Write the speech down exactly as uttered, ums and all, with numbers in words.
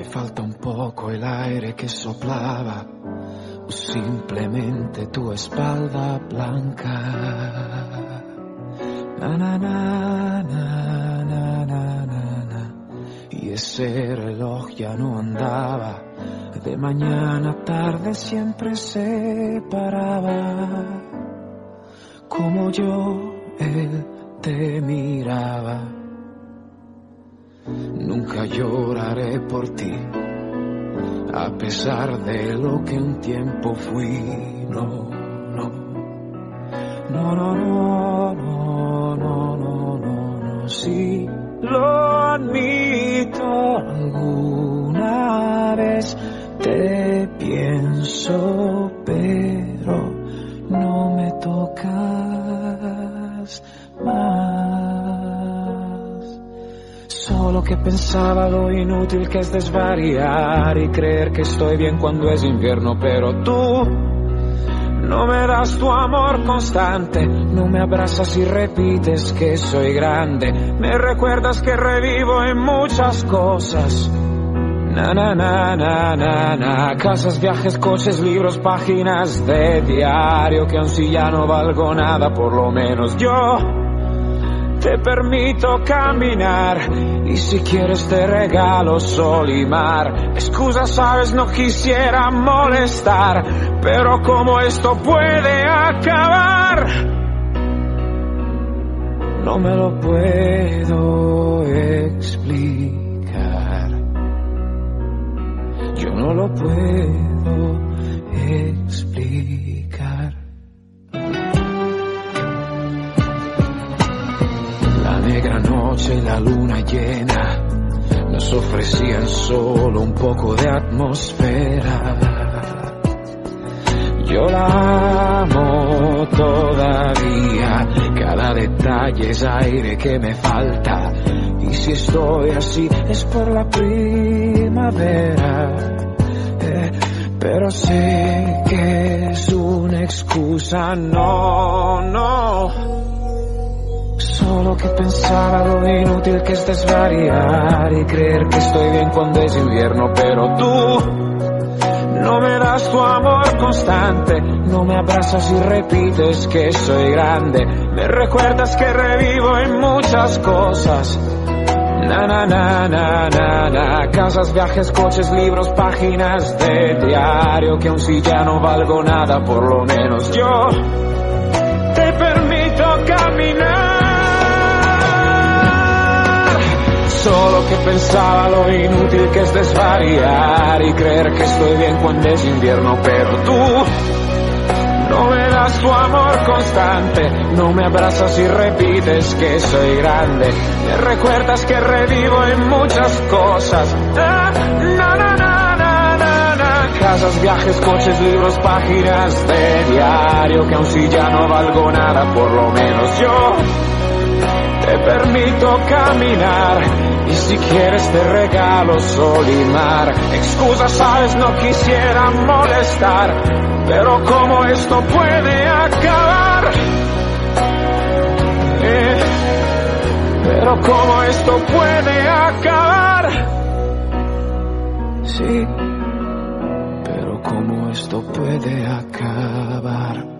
falta un poco el aire que soplaba o simplemente tu espalda blanca. Na, na, na, na, na, na, na, na. Y ese reloj ya no andaba, de mañana a tarde siempre se paraba. Como yo, él te miraba. Nunca lloraré por ti, a pesar de lo que un tiempo fui. No, no, no, no, no, no, no, no, no, no. Sí, lo admito, alguna vez te pienso, pero no me tocas más. Solo que pensaba lo inútil que es desvariar y creer que estoy bien cuando es invierno, pero tú no me das tu amor constante, no me abrazas y repites que soy grande, me recuerdas que revivo en muchas cosas. Na, na, na, na, na, na. Casas, viajes, coches, libros, páginas de diario, que aun si ya no valgo nada, por lo menos yo te permito caminar. Y si quieres te regalo sol y mar. Excusa, sabes, no quisiera molestar, pero ¿cómo esto puede acabar? No me lo puedo explicar. Yo no lo puedo explicar. La negra noche y la luna llena nos ofrecían solo un poco de atmósfera. Yo la amo todavía, cada detalle es aire que me falta. Y si estoy así es por la primavera, eh, pero sé que es una excusa, no, no. Solo que pensaba lo inútil que es desvariar y creer que estoy bien cuando es invierno, pero tú no me das tu amor constante, no me abrazas y repites que soy grande, me recuerdas que revivo en muchas cosas. Na, na, na, na, na, na. Casas, viajes, coches, libros, páginas de diario, que aun si ya no valgo nada, por lo menos yo te permito caminar. Solo que pensaba lo inútil que es desvariar y creer que estoy bien cuando es invierno, pero tú no me das tu amor constante, no me abrazas y repites que soy grande, me recuerdas que revivo en muchas cosas. Na, na, na, na, na, na, na. Casas, viajes, coches, libros, páginas de diario, que aun si ya no valgo nada, por lo menos yo te permito caminar. Y si quieres te regalo sol y mar. Excusa, sabes, no quisiera molestar, pero ¿cómo esto puede acabar? Eh, pero ¿cómo esto puede acabar? Sí, pero ¿cómo esto puede acabar?